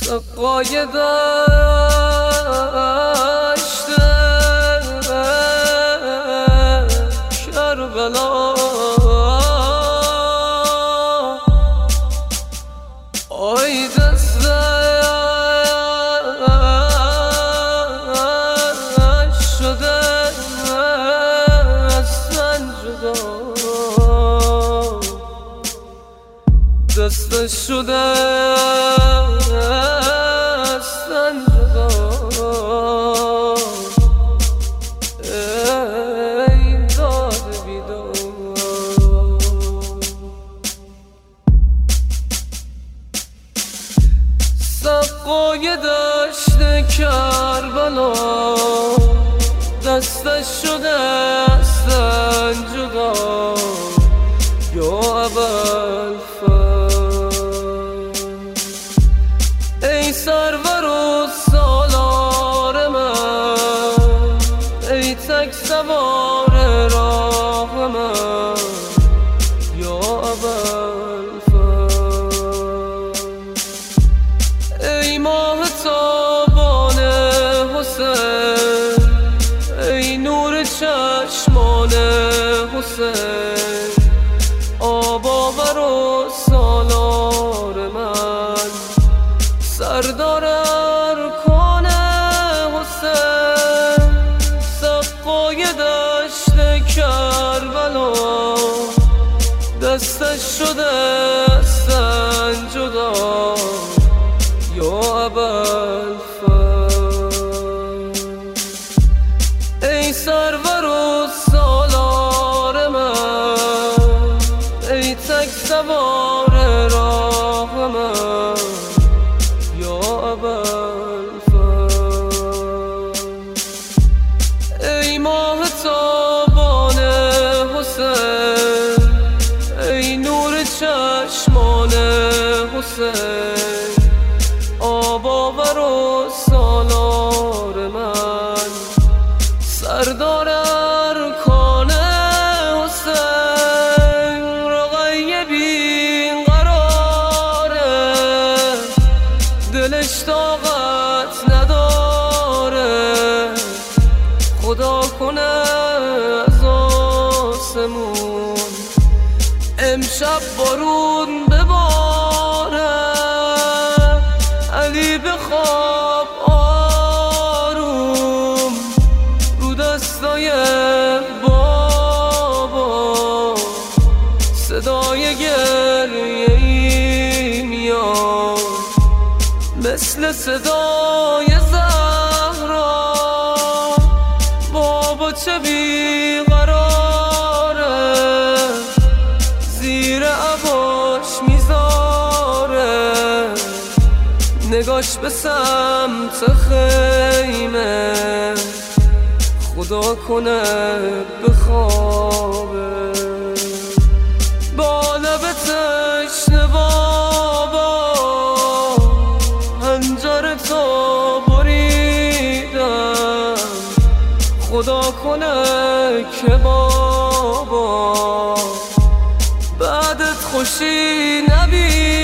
سقای دشت کربلا آی دستش شده از من جدا دستش شده سقای دشت کربلا دستش شده است جدا یا ابوالفضل ای سرور و سالار من ای تک سوار راه من یا ابوالفضل ای ماه تابان حسین ای نور چشمان حسین آب آور و سالار من سردار ارکان حسین سقای دشت کربلا دستش شده است جدا یا ابوالفضل ای سرور و سالار من ای تک سوار راه من یا ابوالفضل ای ماه تابان حسین ای نور چشمان حسین آب آور و سالار من سردار ارکان حسین رقیه بین قراره دلش طاقت نداره خدا کنه از آسمون امشب بارون بباره علی بخواب آروم رو دستای بابا صدای گریه میاد مثل صدای زهرا بابا چه بیقراره زیر عباش میذاره نگاش به سمت خیمه خدا کنه بخوابه با لب تشنه بابا هنجر تو بریدم خدا کنه که بابا بعدت خوشی نبید